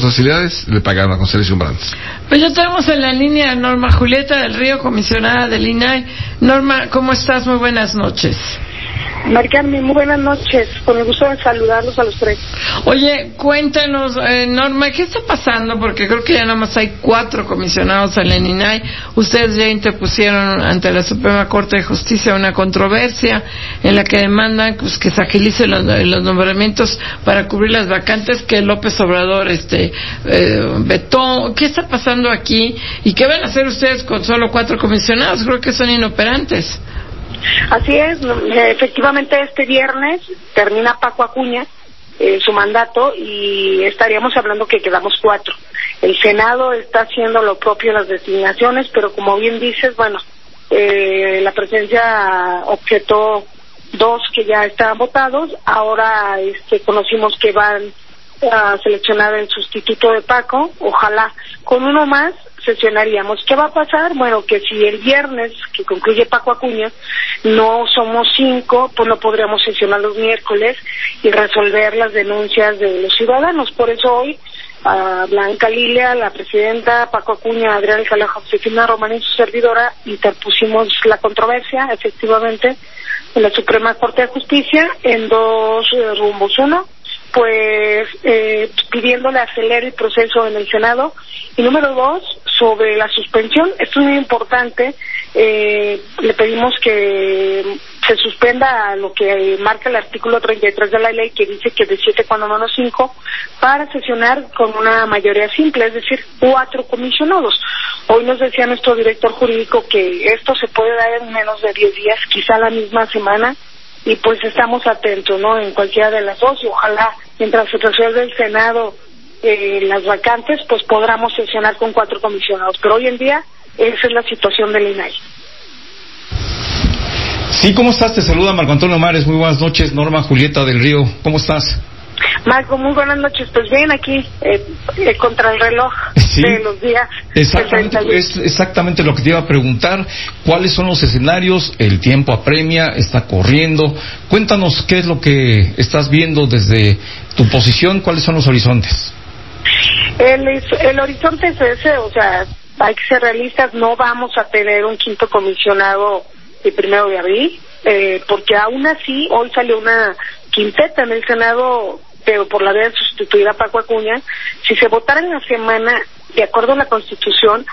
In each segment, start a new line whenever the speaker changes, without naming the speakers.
facilidades le pagaron a Constelación Brands.
Pues ya tenemos en la línea a Norma Julieta del Río, comisionada del INAI. Norma, ¿cómo estás? Muy buenas noches.
Maricarmen, muy buenas noches, con el gusto de saludarlos a los tres.
Oye, cuéntanos, Norma, ¿qué está pasando? Porque creo que ya nada más hay 4 comisionados en el INAI. Ustedes ya interpusieron ante la Suprema Corte de Justicia una controversia en la que demandan pues, que se agilicen los nombramientos para cubrir las vacantes que López Obrador vetó. ¿Qué está pasando aquí? ¿Y qué van a hacer ustedes con solo 4 comisionados? Creo que son inoperantes.
Así es, efectivamente este viernes termina Paco Acuña su mandato y estaríamos hablando que quedamos 4. El Senado está haciendo lo propio en las designaciones, pero como bien dices, bueno, la presidencia objetó 2 que ya estaban votados. Ahora conocimos que van a seleccionar el sustituto de Paco. Ojalá con uno más sesionaríamos. ¿Qué va a pasar? Bueno, que si el viernes que concluye Paco Acuña no somos 5, pues no podríamos sesionar los miércoles y resolver las denuncias de los ciudadanos. Por eso hoy a Blanca Lilia, la presidenta, Paco Acuña, Adrián Alcalá, Josefina Román y su servidora interpusimos la controversia, efectivamente, en la Suprema Corte de Justicia en 2 rumbos. Uno, pues pidiéndole acelere el proceso en el Senado, y número 2, sobre la suspensión. Esto es muy importante. Le pedimos que se suspenda lo que marca el artículo 33 de la ley, que dice que de 7 cuando menos 5, para sesionar con una mayoría simple, es decir, 4 comisionados. Hoy nos decía nuestro director jurídico que esto se puede dar en menos de 10 días, quizá la misma semana, y pues estamos atentos, ¿no?, en cualquiera de las 2, y ojalá mientras se resuelve el Senado las vacantes, pues podamos sesionar con 4 comisionados. Pero hoy en día esa es la situación del INAI.
Sí, ¿cómo estás? Te saluda Marco Antonio Mares. Muy buenas noches. Norma Julieta del Río, ¿cómo estás?
Marco, muy buenas noches. Pues bien, aquí contra el reloj de los días.
Exactamente, es exactamente lo que te iba a preguntar. ¿Cuáles son los escenarios? El tiempo apremia, está corriendo. Cuéntanos qué es lo que estás viendo desde tu posición. ¿Cuáles son los horizontes?
El horizonte es ese, o sea, hay que ser realistas. No vamos a tener un 5º comisionado el 1 de abril, porque aún así hoy salió una quinteta en el Senado, pero por la vía de sustituir a Paco Acuña. Si se votara en la semana, de acuerdo a la Constitución,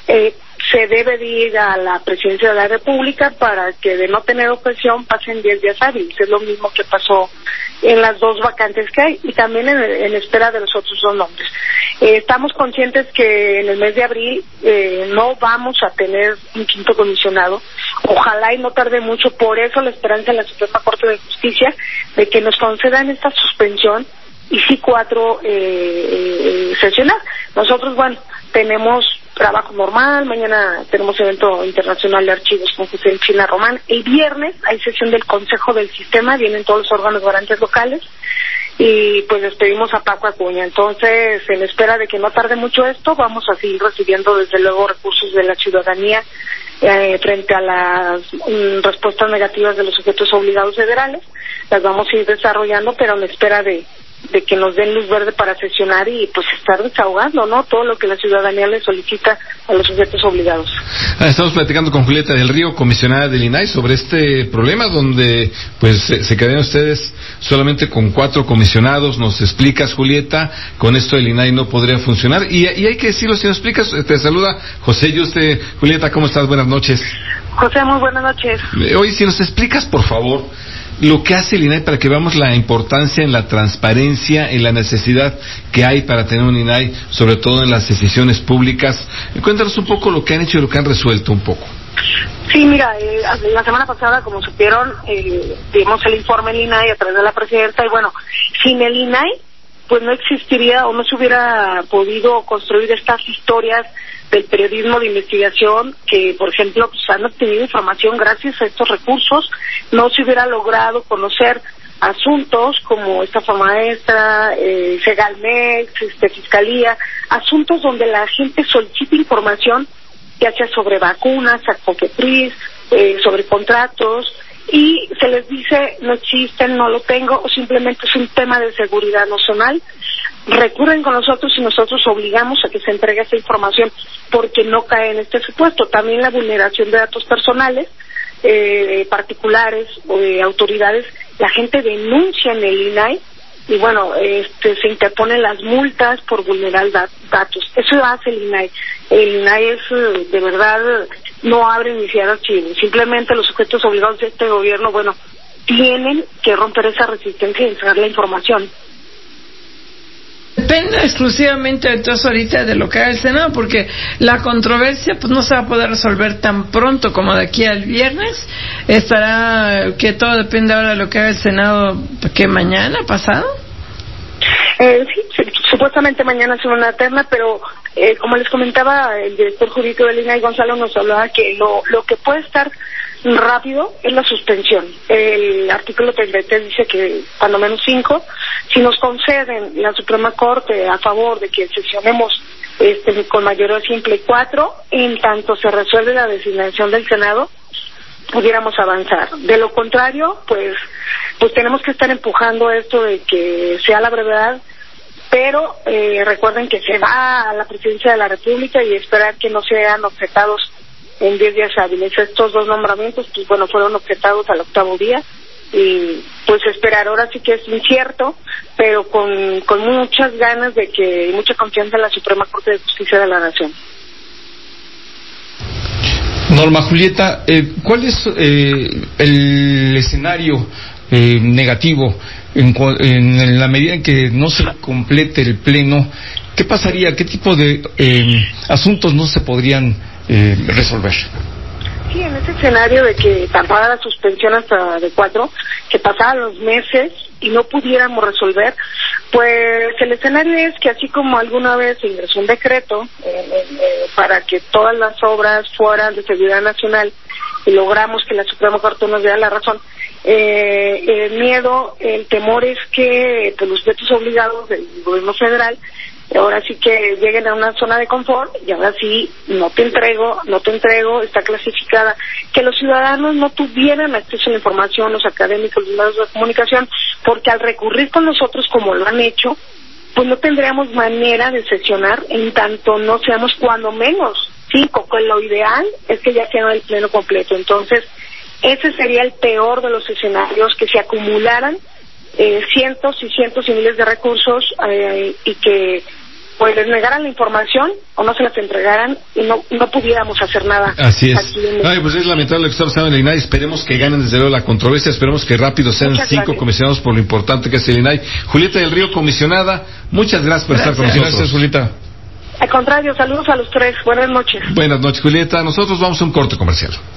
se debe de ir a la Presidencia de la República para que, de no tener objeción, pasen 10 días hábiles. Es lo mismo que pasó en las 2 vacantes que hay, y también en espera de los otros 2 nombres. Estamos conscientes que en el mes de abril no vamos a tener un 5º comisionado. Ojalá y no tarde mucho. Por eso la esperanza en la Suprema Corte de Justicia de que nos concedan esta suspensión y sí 4 sesionar. Nosotros, bueno, tenemos trabajo normal. Mañana tenemos evento internacional de archivos con Josefina Román. El viernes hay sesión del Consejo del Sistema, vienen todos los órganos garantes locales, y pues despedimos a Paco Acuña. Entonces, en espera de que no tarde mucho esto, vamos a seguir recibiendo desde luego recursos de la ciudadanía frente a las respuestas negativas de los sujetos obligados federales. Las vamos a ir desarrollando, pero en espera de que nos den luz verde para sesionar y pues estar desahogando, ¿no?, todo lo que la ciudadanía le solicita a los sujetos obligados.
Estamos platicando con Julieta del Río, comisionada del INAI, sobre este problema donde pues se quedan ustedes solamente con 4 comisionados. Nos explicas, Julieta, con esto el INAI no podría funcionar, y hay que decirlo. Si nos explicas, te saluda José Yuste. Julieta, ¿cómo estás? Buenas noches.
José, muy buenas noches.
Oye, si nos explicas, por favor, lo que hace el INAI para que veamos la importancia en la transparencia, en la necesidad que hay para tener un INAI, sobre todo en las decisiones públicas. Cuéntanos un poco lo que han hecho y lo que han resuelto un poco.
Sí, mira, la semana pasada, como supieron, dimos el informe del INAI a través de la presidenta, y bueno, sin el INAI, pues no existiría o no se hubiera podido construir estas historias del periodismo de investigación que, por ejemplo, pues han obtenido información gracias a estos recursos. No se hubiera logrado conocer asuntos como estafa maestra, Segalmex, Fiscalía, asuntos donde la gente solicita información, ya sea sobre vacunas, Cofepris, sobre contratos, y se les dice no existen, no lo tengo, o simplemente es un tema de seguridad nacional. recurren con nosotros y nosotros obligamos a que se entregue esa información porque no cae en este supuesto. También la vulneración de datos personales, particulares o de autoridades, la gente denuncia en el INAI y bueno, se interponen las multas por vulnerar datos. Eso hace el INAI. El INAI es, de verdad, no abre ni cierra archivos. Simplemente los sujetos obligados de este gobierno, bueno, tienen que romper esa resistencia y entregar la información.
Depende exclusivamente entonces ahorita de lo que haga el Senado, porque la controversia pues no se va a poder resolver tan pronto como de aquí al viernes. Estará que todo depende ahora de lo que haga el Senado, que mañana, pasado.
Sí, supuestamente mañana es una terna, pero como les comentaba el director jurídico del INAI, Gonzalo, nos hablaba que lo que puede estar rápido es la suspensión. El artículo 33 dice que cuando menos 5, si nos conceden la Suprema Corte a favor de que sesionemos con mayoría simple 4, en tanto se resuelve la designación del Senado, pudiéramos avanzar. De lo contrario, pues tenemos que estar empujando esto de que sea la brevedad, pero recuerden que se va a la presidencia de la República y esperar que no sean objetados en 10 días hábiles. Estos 2 nombramientos, pues bueno, fueron objetados al 8º día y pues esperar. Ahora sí que es incierto, pero con muchas ganas de que, y mucha confianza en la Suprema Corte de Justicia de la Nación.
Norma Julieta, ¿cuál es el escenario negativo en la medida en que no se complete el pleno? ¿Qué pasaría? ¿Qué tipo de asuntos no se podrían resolver?
Sí, en ese escenario de que tardara la suspensión hasta de 4, que pasaran los meses y no pudiéramos resolver, pues el escenario es que así como alguna vez se ingresó un decreto para que todas las obras fueran de seguridad nacional y logramos que la Suprema Corte nos diera la razón, el miedo, el temor es que pues, los sujetos obligados del gobierno federal ahora sí que lleguen a una zona de confort y ahora sí, no te entrego, está clasificada, que los ciudadanos no tuvieran acceso a la información, los académicos, los medios de comunicación, porque al recurrir con nosotros como lo han hecho, pues no tendríamos manera de sesionar en tanto no seamos cuando menos 5, pues lo ideal es que ya sea el pleno completo. Entonces, ese sería el peor de los escenarios, que se acumularan cientos y cientos y miles de recursos y que pues les negaran la información o no se las entregaran y no pudiéramos hacer nada.
Así es. Pues es lamentable lo que está pasando en el INAI. Esperemos que ganen desde luego la controversia, esperemos que rápido sean 5 comisionados por lo importante que es el INAI. Julieta del Río, comisionada, muchas gracias por estar con nosotros.
Gracias, Julieta.
Al contrario, saludos a los 3. Buenas noches.
Buenas noches, Julieta. Nosotros vamos a un corte comercial.